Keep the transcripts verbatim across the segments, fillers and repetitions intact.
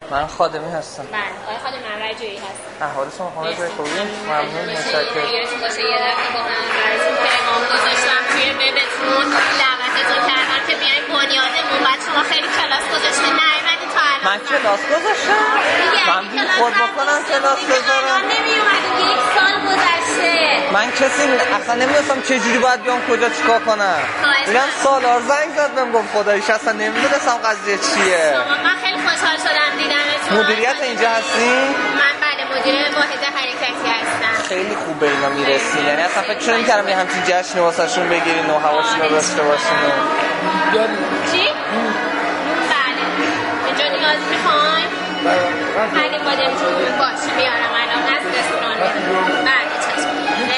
من خادمی هستم. بله، آقای خادم من رجویی هستم. احوالتون خونه جای خوبی؟ ممنون، متشکرم. یادتون باشه یه دفعه با من براتون پیغام گذاشتم توی وبتون، دعوتتون کردم که بیاین بنیادمون، بعد شما خیلی کلاس گذاشتین نیومدین تا الان. من کلاس گذاشتم؟ من بی خود بکنم کلاس گذارم؟ نمیومدین، یک سال گذشته. من کسی اصلا نمیدونستم چه جوری باید بیام کجا چیکار کنم. اینم سالار زنگ زد بهم گفت خداییش اصلا نمیدونستم قضیه چیه. من خیلی خوشحال شدم دیدمتون. مدیریت اینجا هستی؟ من بله مدیر واحد حرکتی هستم. خیلی خوبه اینا میرسین، یعنی اصلا فکر نمی‌کردم یه همچین جشنی واسهشون بگیرین و هواشون رو داشته باشین. چی؟ بله. اینجا نیاز میخواین؟ خیلی بادمجون باشه میارم الان از رستوران. بله چشم.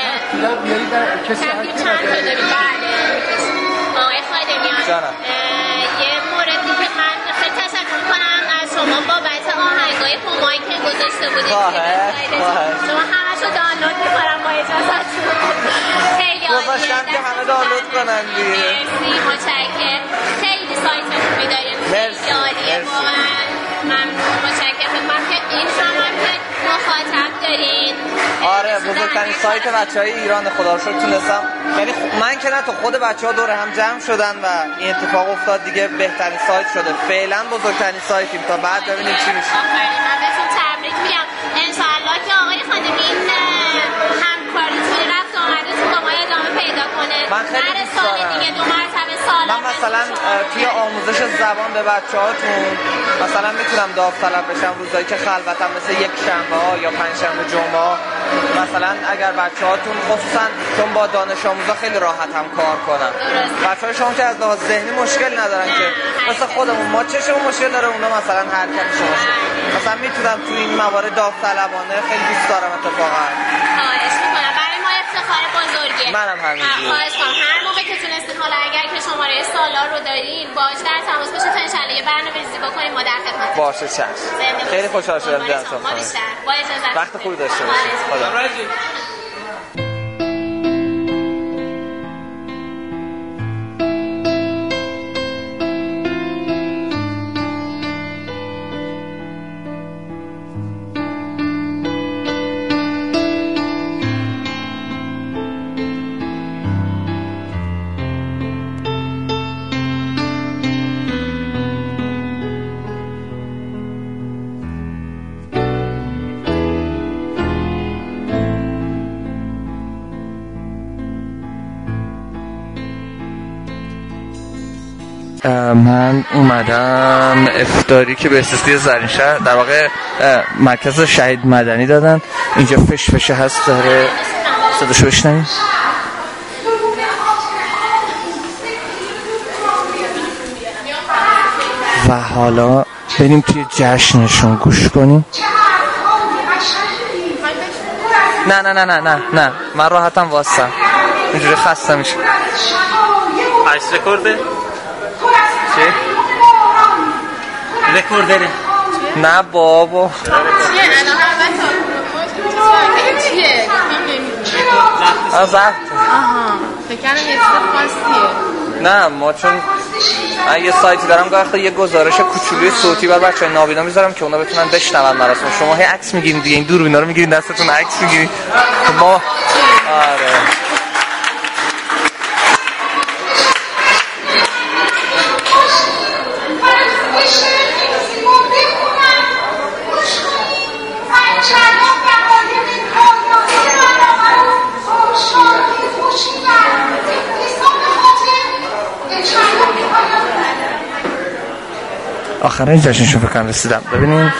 تحقیق چند تا داری؟ بله. آقای خادمیان. جانم. یه موردی که من خیلی تشکر میکنم از شما بابت آهنگای پومایی که گذاشته بودید. شما همشو دانلود میکنم با اجازهتون. خیلی عالیه. گذاشتم که همه دانلود کنن دیگه. مرسی متشکرم. خیلی سایت خوبی داریم. خیلی عالیه واقعا. ممنون متشکرم. من که این هم که مخاطب دارین. آره بزرگترین سایت بچهای ایران خدا رو شکر تونستم، یعنی من که نه تو خود بچه‌ها دور هم جمع شدن و این اتفاق افتاد دیگه بهترین سایت شده. فعلا بزرگترین سایتیم تا بعد ببینیم چی میشه. آفرین. من بهتون تبریک میگم. ان شاء الله که آقای خانمی این همکاریتون رفت آمدتون با ما ادامه پیدا کنه. من خیلی دوست دارم. دیگه دو مرتبه سال من مثلا توی آموزش زبان به بچه‌هاتون مثلا میتونم داوطلب بشم روزایی که خلوتم، مثل یک شنبه ها یا پنج شنبه جمعه. مثلا اگر بچه‌هاتون خصوصا چون با دانش آموزا خیلی راحت هم کار کنن. بچه‌های شما که از لحاظ ذهنی مشکل ندارن که مثل خودمون ما چشمون مشکل داره، اونا مثلا حرکتشون مشکل. مثلا میتونم توی این موارد داوطلبانه خیلی دوست دارم اتفاقا. خواهش می‌کنم. برای ما افتخار بزرگه. منم همینجوری. خواهش می‌کنم هر موقع که تونستین، حالا اگر که شماره سالار رو دارین باهاش در تماس باشید تا ان شاءالله یه برنامه‌ریزی بکنیم ما در خدمتتون. باشه چشم. خیلی خوشحال شدم دیدمتون. ما بیشتر. با اجازه. وقت خوبی داشته باشید. خدا. من اومدم افطاری که به استثنای زرین شهر در واقع مرکز شهید مدنی دادن. اینجا فش فشه هست، داره صداشو بشنویم. و حالا بریم توی جشنشون گوش کنیم. نه نه نه نه نه نه من راحتم واسم اینجوری خسته میشه. عکس رکورده؟ چی؟ رکوردره؟ نه بابا چیه؟ الان همه تا چیه؟ از زفت. آها فکرم یه چیز خاصیه. نه ما چون من یه سایتی دارم گاهی یه گزارش کوچولوی صوتی بر بچه‌های نابینا میذارم که اونا بتونن بشنون مراسم. شما هی عکس میگیرین دیگه، این دوربینا رو میگیرین دستتون عکس میگیرین. ما آره آخرین جشنشون فکرم رسیدم. ببینیم.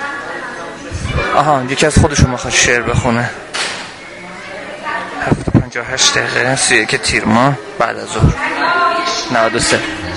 آها یکی از خودشون میخواد شعر بخونه. هفت و پنجاه و هشت دقیقه سی و یک تیر ماه بعد از ظهر نود و سه.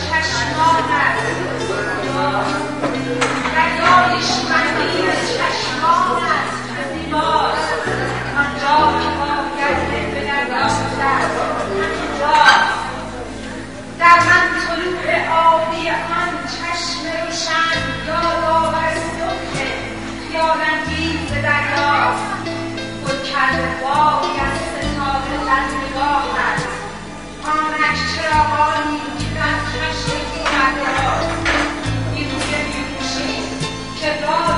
در من طلوع آبی آن چشم روشن یاد آور صبح خیال‌انگیز به دریا گل کرده باغی از ستاره در نگاهت آنک چراغانی که در چشم دیگر را بیروی بیروشی که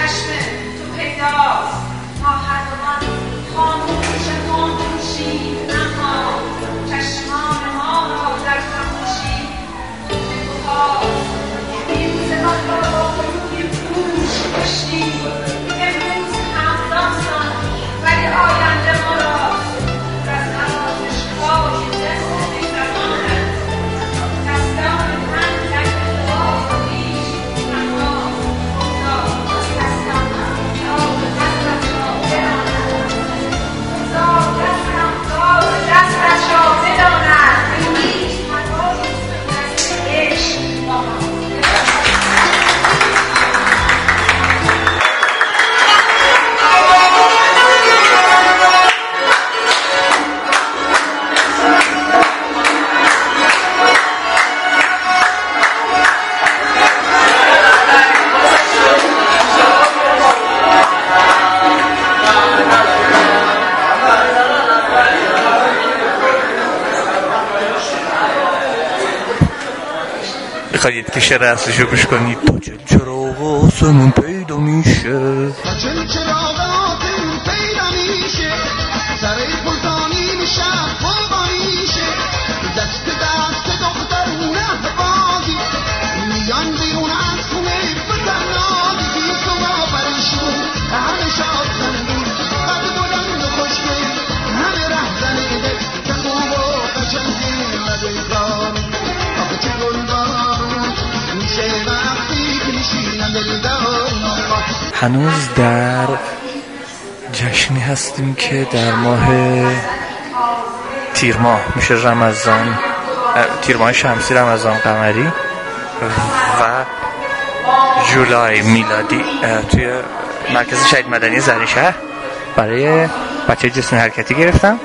چشم تو پیداست ما هر دوان خاموش خاموشی اما چشمان ما را در خاموشی تو هاست این زمان را با روی پوش کشتی امروز هم داستان ولی آینده ما راست از نمازش های دست مهربانت دستان من در اتفاق نیش اما خدا دستم دار دستش را بداند خدا دستم دار دستش را بداند نیش مکاری دست عشق با هم میخواید که شعر اصلشو گوش کنید. تا چه چراغ آسمون پیدا میشه، تا چه چراغ آسمون پیدا میشه، سر پلتانی میشه قربانی شه، دست دست دخترونه بازی میان بیرون از خونه بزنادی بیست و برشون همه شاد زندون قد بلند و خوشگل همه ره زنیده که خوب و قشنگی مدیدانی آخه چه گلبان میشه وقتی که میشینم دلدار هنوز در جشنی هستیم که در ماه تیر ماه میشه رمضان، تیر ماه شمسی رمضان قمری و جولای میلادی توی مرکز شهید مدنی زرینشهر برای بچه جسم حرکتی گرفتم.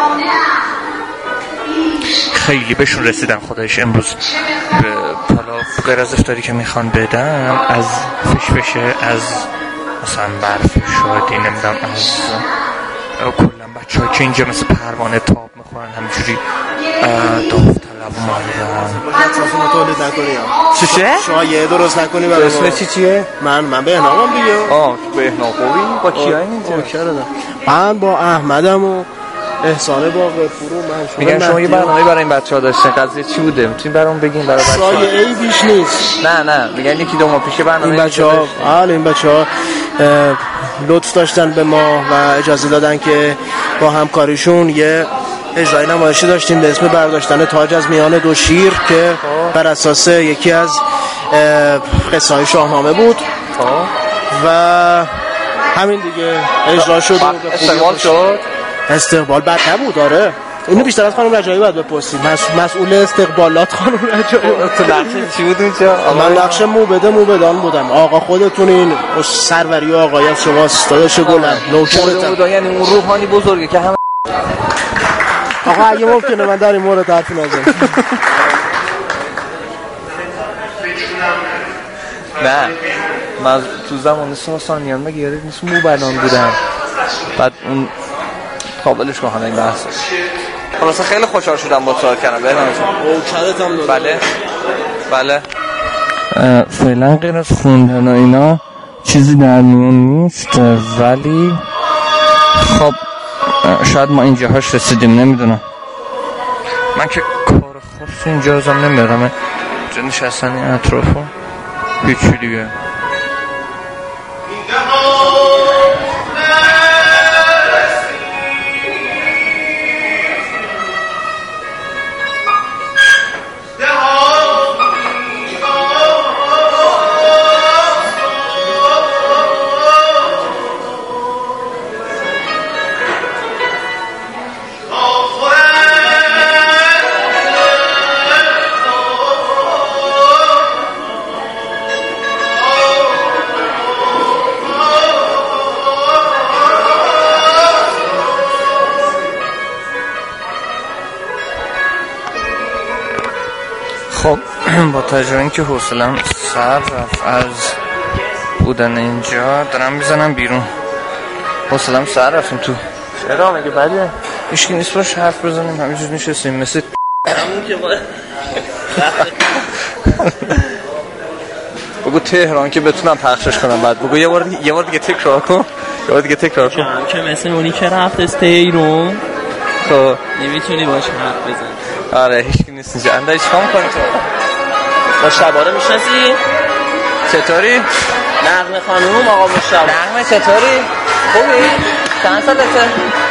خیلی بهشون رسیدن خدایش. امروز حالا غیر از افطاری که میخوان بدم از فشفشه، از مثلا برف شادی، نمیدونم از کلا بچه ها که اینجا مثل پروانه تاب میخورن همینجوری داوطلب اومدن. اطراف متولد نکنی چی چه؟ شایعه درست نکنی. تو اسم چی چیه؟ من من بهنامم دیگه. آه بهنام خوبی؟ با کیا اینجا؟ من با احمدم و احسانه با غفور و من. میگن شما یه برنامه برای این بچه‌ها داشتین، قضیه چی بوده؟ میتونین برام بگین برای بچه‌ها؟ شایعه‌ای بیش نیست. نه نه میگن یکی دو ماه پیش برنامه این بچه‌ها حالا این بچه‌ها لطف داشتن به ما و اجازه دادن که با همکاریشون یه اجرای نمایشی داشتیم به اسم برداشتن تاج از میان دو شیر که بر اساس یکی از قصه‌های شاهنامه بود و همین دیگه اجرا شد و استقبال شد. استقبال بد نبود. آره اینو بیشتر از خانم رجایی باید بپرسید. مسئول استقبالات خانم رجایی. تو نقش چی بود اونجا؟ من نقش موبده موبدان بودم. آقا خودتون این سروری و آقای از شماست داداش گلم نوکرتم. یعنی اون روحانی بزرگه که همه آقا اگه ممکنه من در این مورد حرفی نزنم. نه من تو زمان ساسانیان مگه یادت نیست موبدان بودم، بعد اون قابلش کنم این بحث. خلاصه خیلی خوشحال شدم با صحبت کردم. بهنام اوکرتم دادم. بله بله. فعلا غیر از خوندن و اینا چیزی در میون نیست، ولی خب شاید ما اینجاهاش رسیدیم. نمیدونم، من که کار خاصی اینجا ازم نمیدونم. اینجا نشستن این اطرافو هیچی دیگه. خب با توجه اینکه حوصله‌ام سر رفت از بودن اینجا دارم میزنم بیرون. حوصله‌ام سر رفتیم تو. چرا مگه بده؟ هیچکی نیست باش حرف بزنیم، همینجور نشستیم مثل همون که باید بگو تهران که بتونم پخشش کنم. بعد بگو یه بار یه بار دیگه تکرار کن. یه بار دیگه تکرار کن. که مثل اونی که رفت استیرون خب نمیتونی باش حرف بزنی. آره هیچ کی نیست اینجا. اندای چیکار می‌کنی تو؟ مشتبه رو میشناسی؟ چطوری؟ نغمه خانوم آقا مشتبه. نغمه چطوری؟ خوبی؟ چند سالته؟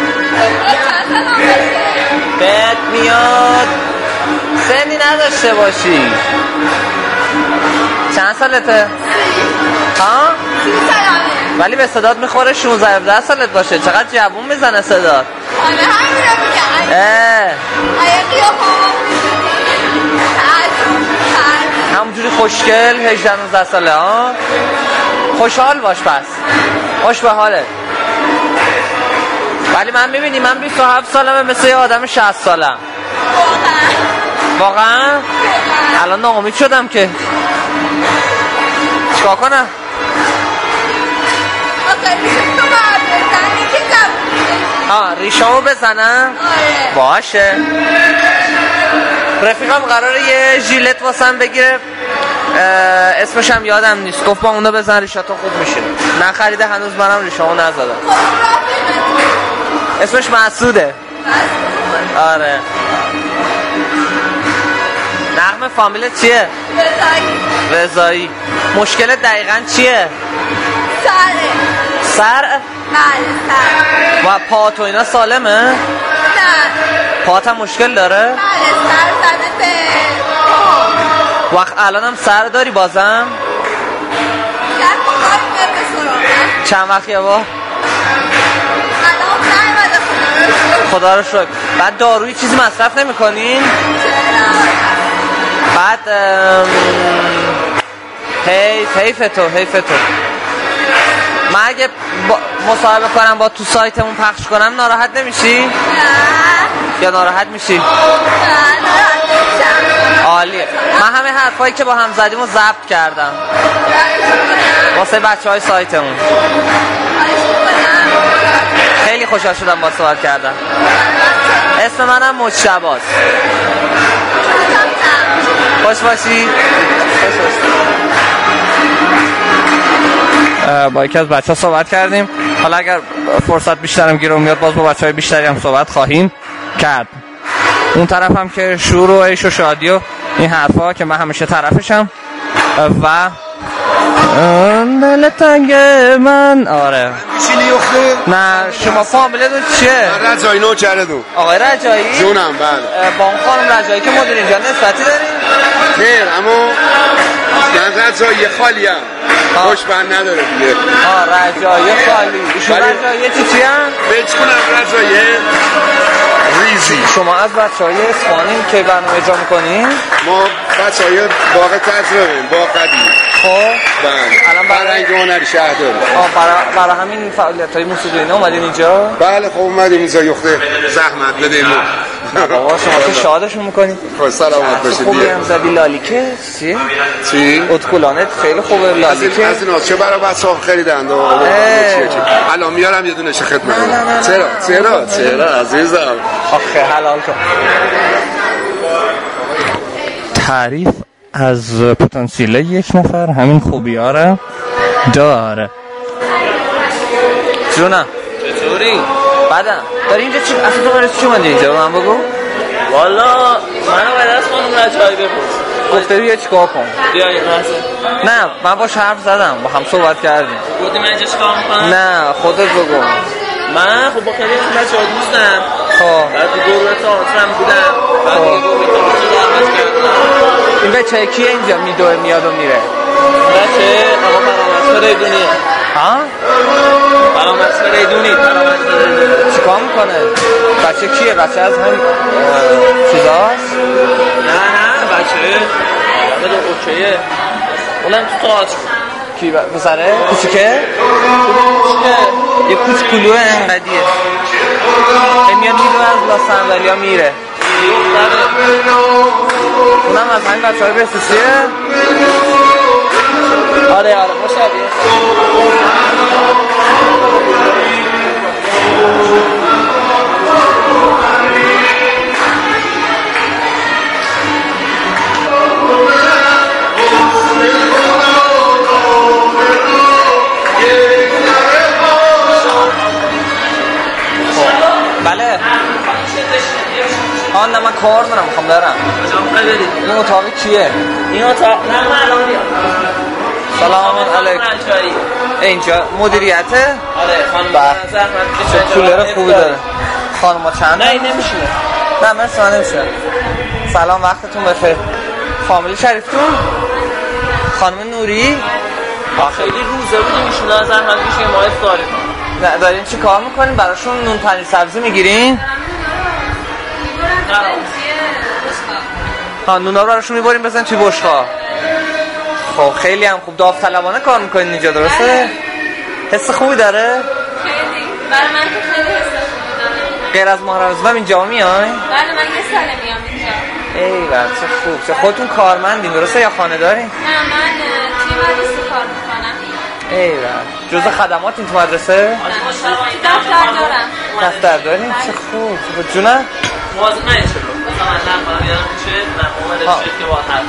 بهت میاد سنی نداشته باشی. چند سالته؟ ها؟ سی سالمه. ولی به صدات میخوره شانزده هفده سالت باشه. چقدر جوون میزنه صدات. آره همین رو میگه. اه آیا قیافه‌ام همونجوری خوشگل هجده نوزده ساله ها. خوشحال باش پس. خوش به حالت. ولی من میبینی من بیست و هفت سالمه مثل یه آدم شصت سالم. واقعا؟ واقعا؟ الان ناامید شدم که چیکار کنم؟ آه ریشامو بزنم؟ آره باشه. رفیقم قراره یه ژیلت واسم بگیره، اسمش هم یادم نیست، گفت با اونو بزن ریشاتو خوب میشه. نخریده هنوز، منم ریشامو نزدم. اسمش مسعوده. آره. نغمه فامیلت چیه؟ رضایی. رضایی. مشکلت دقیقاً چیه؟ سره. سر؟ بله سر. و پا تو اینا سالمه؟ نه. پات هم مشکل داره؟ بله سر زده به وقت الانم سر داری بازم؟ در کار میاد به سراغه. چند وقت یه بار؟ الان نمیده خونه. خدا رو شکر. بعد داروی چیزی مصرف نمی کنین؟ بعد ام... حیف حیف تو حیف تو من اگه با... مصاحبه کنم با تو سایتمون پخش کنم ناراحت نمیشی؟ نه. یا ناراحت میشی؟ نه ناراحت نمیشم. عالیه. من همه حرفایی که با هم زدیم رو ضبط کردم واسه بچه های سایتمون. خیلی خوشحال شدم با صحبت کردم. اسم منم مجتباست. خوش باشی. خوش باشی. با یکی از بچه ها صحبت کردیم. حالا اگر فرصت بیشترم گیرم میاد باز با بچه های بیشتری هم صحبت خواهیم کرد. اون طرف هم که شور و عیش و شادی و این حرفا که من همیشه طرفشم. و دل تنگ من. آره چینی اخته؟ نه شما فامیلتون چیه؟ رجایی نوکردون. آقای رجایی؟ جونم بله. با اون خانم رجایی که مدیر اینجا نسبتی داریم؟ خیر اما من رجایی خالی هم خوش بند نداره دیگه. آه رجایی خالی. ایشون رجایی چی چی هم؟ بچ کنم رجایی ریزی. شما از بچه های اصفهانین که برنامه اجرا میکنین؟ ما بچه های باغ تجربه باغ قدیم. خب بله الان برای هنری شهر داریم. آه برای برای همین فعالیت های موسیقی اینا اومدین اینجا؟ بله خب اومدیم اینجا یخته زحمت بدیم. بابا شما که شادشون میکنید. خب سلامت باشید. خوبی هم زدی لالیکه چی؟ چی؟ اتکلانت خیلی خوبه لالیکه. از این چه برای بچه ها خریدند و الان میارم یه دونه خدمت. چرا؟ چرا؟ چرا عزیزم؟ آخه حلال کن. تعریف از پتانسیل یک نفر همین خوبی ها رو داره. جونم چطوری؟ بعدم داری اینجا چی؟ اصلا تو برای چی اومدی اینجا؟ من بگو. والا منو باید از خانم رجایی بپرس. گفته بیا چیکار کن؟ بیا این لحظه. نه من باش حرف زدم، با هم صحبت کردیم. گفتی من اینجا چیکار میکنم؟ نه خودت بگو. من خب با خیلی از بچه‌ها دوستم. خب بعد تو گروه تئاترم بودم. بعد دیگه گروه تئاتر درآمد کردم. این بچه کیه اینجا میدوه میاد و میره؟ بچه آقا فرامرز فریدونی. ها؟ فرامرز فریدونی. فرامرز فریدونی. چیکار میکنه؟ بچه کیه؟ بچه از هم چیزاست؟ نه نه بچه بده اوکیه. اونم تو تئاتر. کی پسره؟ کوچیکه؟ یه کوچولوه انقدیه. میاد میدوه از لا صندلیا میره. اونم از همین بچه های بسیسیه؟ آره آره مشابه. کار دارم میخوام برم. کجا میخوای بری؟ این اتاق کیه؟ این اتاق نه من الان میام. سلام علیکم. اینجا مدیریته؟ آره خانم زحمت کولر خوبی داره. خانم چند؟ نه این نمیشینه. نه من سوال نمیشه. سلام وقتتون بخیر. فامیلی شریفتون؟ خانم نوری؟ خیلی روزه بودیم ایشون زحمت میشه ما افطاری کنیم. نه دارین چی کار میکنین؟ براشون نون پنیر سبزی میگیرین؟ ها نونا رو براشون میبریم بزن توی بشقا. خب خیلی هم خوب داوطلبانه کار میکنین اینجا درسته؟ حس خوبی داره؟ خیلی برای من که خیلی حس خوبی داره. غیر از ماه رمضان اینجا میاین؟ بله من یه ساله میام اینجا. ای بابا چه خوب. چه خودتون کارمندین درسته یا خانه دارین؟ نه من توی مدرسه کار میکنم. ای بابا جزء خدماتین تو مدرسه؟ دفتر دارم. دفتر دارین؟ چه خوب. خوب جونه؟ مواظب نشید. مثلا من نمی‌خوام بیارم چه مفهوم رشته که با حرف.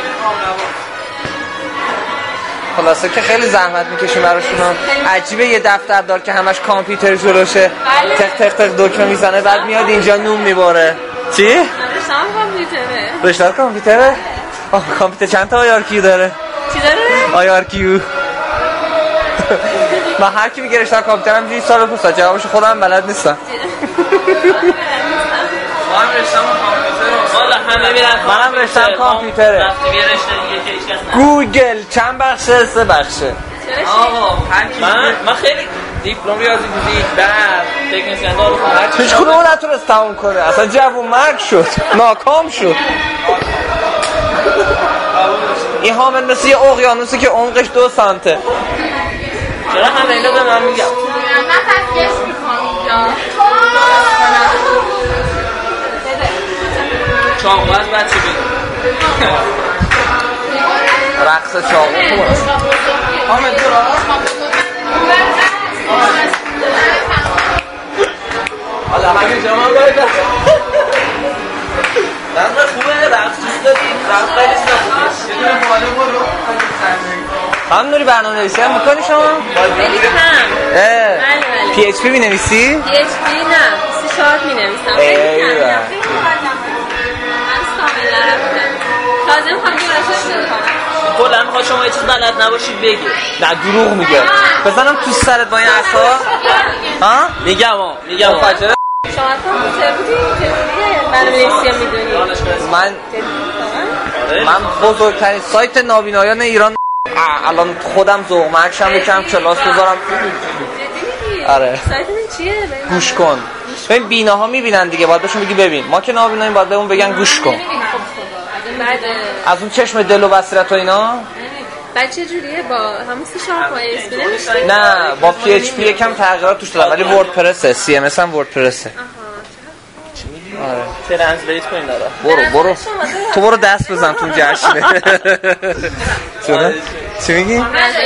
خلاصه که خیلی زحمت میکشیم براشون. عجیبه یه دفتر دار که همش کامپیوتر جلوشه تق تق تق دکمه میزنه بعد میاد اینجا نون میباره. چی؟ رشته‌ام کامپیوتره. رشته کامپیوتره؟ آه کامپیوتر چند تا آی آر کیو داره؟ چی داره؟ آی آر کیو. من هر کی میگه رشته کامپیوترم دیگه سال پس جوابش خودم بلد نیستم. ما هم رشته‌مون کامپیوتره. والا همه میرن. منم رشته‌ام کامپیوتره. وقتی یه رشته دیگه که هیچ کس گوگل چند بخشه؟ سه بخشه. آقا من من خیلی دیپلم ریاضی فیزیک بعد تکنسین دارو هر هیچ کدوم نتونست تموم کنه. اصلا جوون مرگ شد. ناکام شد. این حامل مثل یه اقیانوسی که عمقش دو سانته. چرا همه اینو به من میگم؟ من پس گشت میکنم اینجا. چاقو از بچه بگیم رقص چاقو خوب است. حامل تو را؟ حالا همین جا من باید رقص خوبه رقص دوست داریم رقص خیلی سخته یه دونه بالا برو هم نوری برنامه نویسی هم میکنی شما؟ خیلی کم. پی اچ پی می نویسی؟ پی اچ پی نه سی شارپ می نویسم. خیلی کم. من سامل نرفتم. تازه میخوام جورشش کنم. کلا میخواد شما یه چیز بلد نباشید بگید. نه دروغ میگه. بزنم تو سرت با این عصا؟ ها؟ میگم ها میگم ها. شما کامپیوتر بودی؟ چجوریه؟ برنامه نویسی میدونی؟ من من بزرگترین سایت نابینایان ایران الان خودم ذوق‌مکشم یکم کلاس بذارم. آره سایتتون چیه؟ گوش کن. ببین بیناها میبینن دیگه باید بهشون بگی ببین. ما که نابیناییم باید بهمون بگن گوش کن. از اون چشم دل و بصیرت و اینا؟ بعد چه جوریه با همون سی شارپ و اس پی نمیشه؟ نه با پی اچ پی یکم تغییرات توش دادم ولی وردپرسه. سی ام اس هم وردپرسه. آره ترنسلیت کنین داره. برو برو تو برو دست بزن تو جشنه. چرا؟ چی میگی؟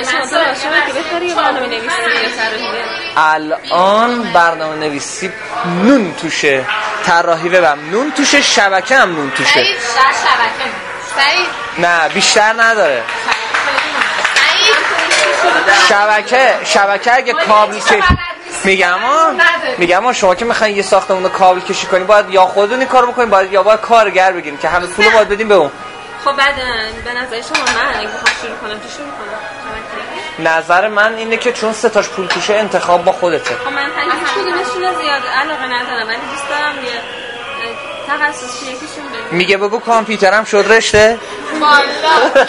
الان برنامه نویسی نون توشه، طراحی وب نون توشه، شبکه هم نون توشه. سعید شبکه نه بیشتر نداره. شبکه شبکه اگه کابل که میگم ها میگم ها شما که میخواین یه ساختمون رو کابل کشی کنین باید یا خودتون این کارو بکنین باید یا باید کارگر بگیرین که همه پولو باید بدین به اون. خب بعد به نظر شما من اگه بخوام شروع کنم چی شروع کنم؟ نظر من اینه که چون سه تاش پول توشه انتخاب با خودته. خب من هیچ کدومشون زیاد علاقه ندارم ولی دوست دارم یه تخصصی یکیشون بگم. میگه بگو کامپیوترم شد رشته؟ والا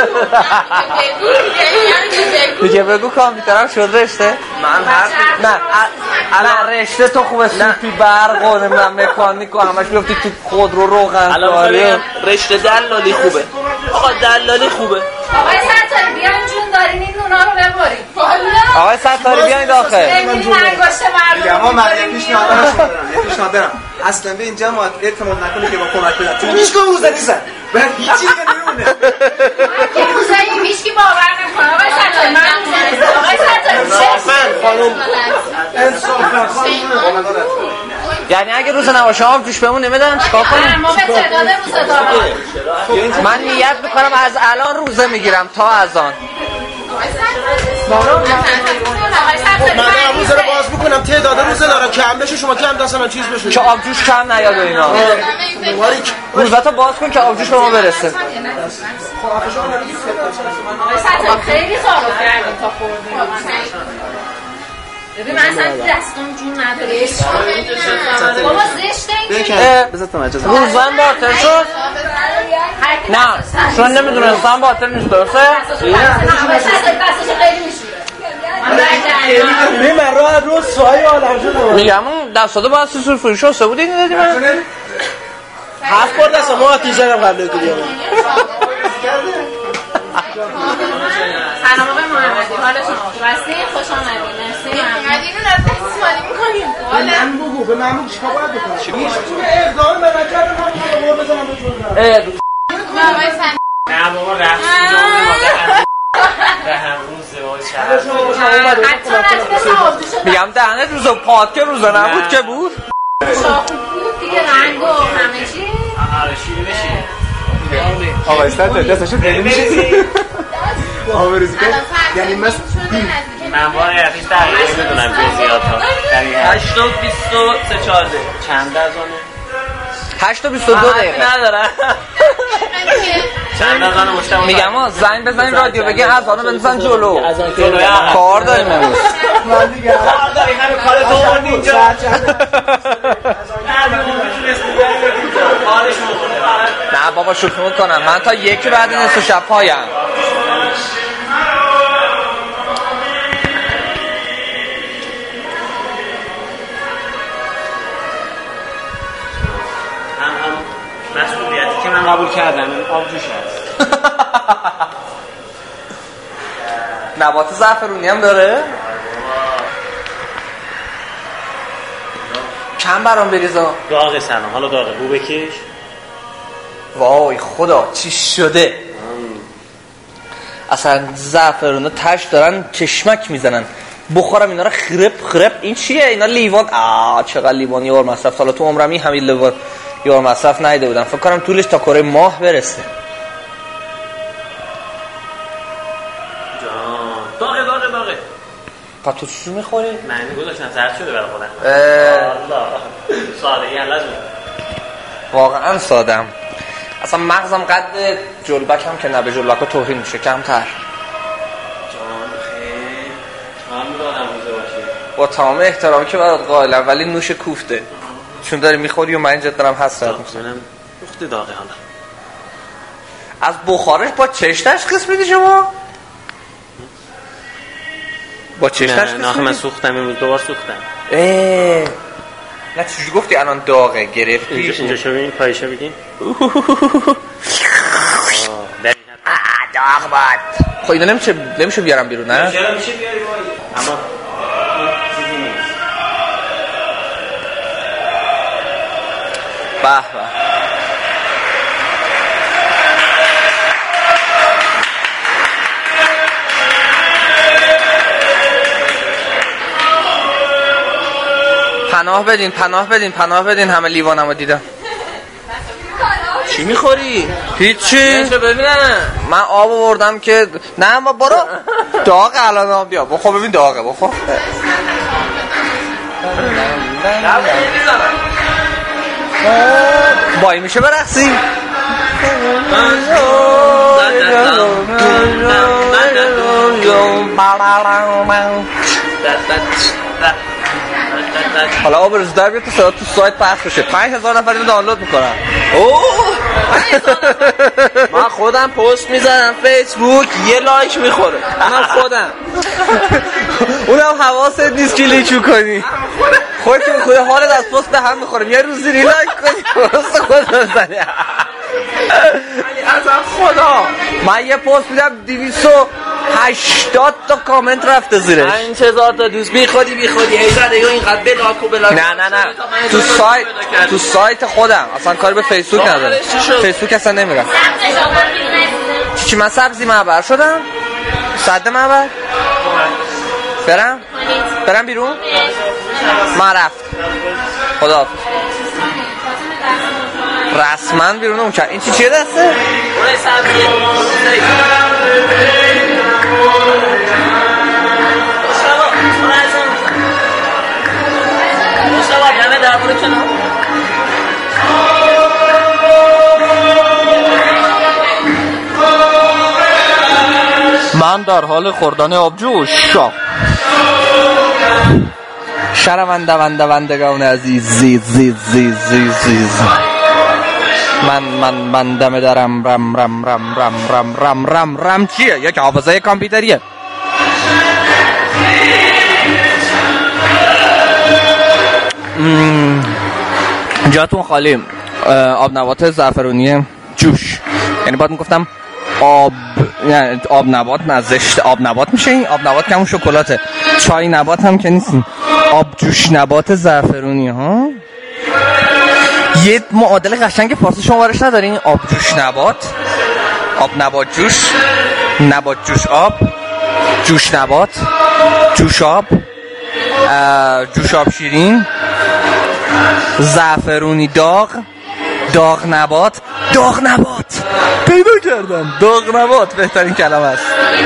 میگه بگو کامپیوترم شد رشته؟ من حرف نه الان رشته تو خوبه سوپی برق و نمیدونم مکانیک و همش بیفتی تو خودرو روغن کاری. رشته دلالی خوبه. آقا دلالی خوبه. آقای ستاری بیاین جون دارین این نونا رو ببرین. والا آقای ستاری بیاین داخل. نمیدین انگشت مردم. ما من یک پیشنهاد دارم. یک پیشنهاد دارم. اصلا به اینجا ما اعتماد نکنه که با کمک بدن. چون هیچ کدوم روزه نیستن. به هیچ چیزی نمیمونه. که روزایی هیچ کی باور نکنه. آقای ستاری من روزه. آقای ستاری خانم انصافا خانم یعنی اگه روزه نباشه آب جوش بهمون نمیدن چیکار کنیم؟ ما به تعداد روزه دارم. من نیت میکنم از الان روزه میگیرم تا از آن. من دارم روزه رو باز میکنم تعداد روزه دارم کم بشه شما کم دست من چیز بشه که آبجوش کم نیاد و اینا روزتو باز کن که آبجوش به ما برسه خیلی خارو کردیم تا خوردیم ببین من اصلا دستم جون نداره بابا زشته بذار تو مجازه روزم باطل شد نه چون نمیدونستم باطل نیست درسته؟ ببین من راه روز سوهای آلم شد میگم اون دستاده باید سی سور فروش شسته بود این دادی من هفت بار دست ما آتیش دارم قبل که بیامون سلام آقای محمدی حال شما بسته خوش آمدید مرسی مدین رو نفت استفاده میکنیم به من بگو به من بگو چیکار باید بکنم چی میشه اقدام به من کردم من بور بزنم بهتون نه بابا رفت به همون زواج شد میگم دهنت روزا پاد که روزا نبود که بود شاخو بود دیگه رنگ و همه چی آره شیری بشی آقا استاد دستشو خیلی میشه آقا بریزی کن یعنی مثل من بار یقیش دقیقه بدونم جزئیات ها هشت و بیست و سه چارده چند از آنه؟ هشت و بیست و دو دقیقه ندارم چند از آنه مشتم میگم ها زنگ بزنین رادیو بگین از آنه بنزن جلو جلوی هم کار داریم امروز من دیگه کار داری همه کار تو آورد اینجا نه بابا شوخی میکنم من تا یکی بعد نصف شب پایم مسئولیتی که من قبول کردم آبجوش هست نبات زعفرونی هم داره کم برام بریزا داغه سلام حالا داغه بو بکش وای خدا چی شده اصلا زعفرونه تش دارن چشمک میزنن بخورم اینا رو خرب خرب این چیه اینا لیوان آه چقدر لیوان یار مصرف حالا تو عمرم این همین لیوان یار مصرف نیده بودم فکر کنم طولش تا کره ماه برسه جان داغه داغه داغه پا تو چیزو میخوری؟ من گذاشتم زرد شده برای خودم الله ساده یه لازم واقعا سادم اصلا مغزم قد جلبک هم که نه به جلبک ها توهین میشه کمتر جان خیلی من میدونم روزه باشی با تمام احترامی که برات قائلم ولی نوش کوفته چون داری میخوری و من اینجا دارم حسرت میکنم اخت داغه حالا از بخارش با چش تشخیص میدی شما؟ با چش تشخیص میدی؟ نه من سوختم امروز دوبار سوختم ايه نه چجوری گفتی الان داغه گرفتی اینجا شو ببین پایشو بگین داغ باد خب اینا نمیشه نمیشه بیارم بیرون نه؟ چرا میشه بیاری بایی اما چیزی نیست به به پناه بدین پناه بدین پناه بدین همه لیوانمو دیدم چی میخوری؟ هیچی ببینم من آب آوردم که نه ما برو داغ الان آب بیا بخور ببین داغه بخور بایی میشه برقصی حالا آب روز در بیاد تو صدا تو سایت پخش بشه پنج هزار نفر اینو دانلود میکنن اوه من خودم پست میزنم فیسبوک یه لایک میخوره من خودم اونم حواست نیست که لیک کنی خودتون خود حالت از پست به هم میخوره یه روزی ری لایک کنی پست خود بزنی از خدا من یه پست میدم دویست و هشتاد تا کامنت رفته زیرش پنج هزار تا دوست بی خودی بی خودی هی زده یا اینقدر بلاک و بلاک نه نه نه تو سایت تو سایت خودم اصلا کاری به فیسبوک ندارم فیسبوک اصلا نمیرم چی من سبزی معبر شدم صد معبر برم برم بیرون من رفت خدا رسما بیرون اون کرد این چی چیه دسته؟ من در حال خوردن آبجوش. شرمنده ونده وندگان عزیز زیز زیز زیز زیز زیز من من من دم درم رم رم رم رم رم رم رم رم چیه؟ یک حافظه کامپیوتریه. جاتون خالی. آب نبات زعفرونی جوش، یعنی باید میگفتم آب، یعنی آب نبات نه زشت آب نبات میشه. این آب نبات که همون شکلاته. چای نبات هم که نیست، آب جوش نبات زعفرونی ها. یه معادل قشنگ فارسی شما برش ندارین؟ آب جوش نبات، آب نبات جوش، نبات جوش آب، جوش نبات، جوش آب، جوش آب شیرین، زعفرونی داغ، داغ نبات. داغ نبات پیدا کردم. داغ نبات بهترین کلمه است.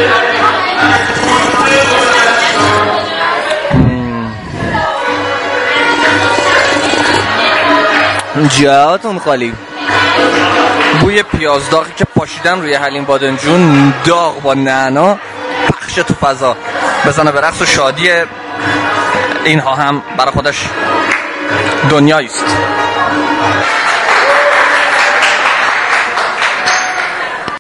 جاتون خالی. بوی پیاز داغی که پاشیدن روی حلیم بادمجون داغ با نعنا پخش تو فضا بزنه به رقص و شادی. اینها هم برای خودش دنیایی است.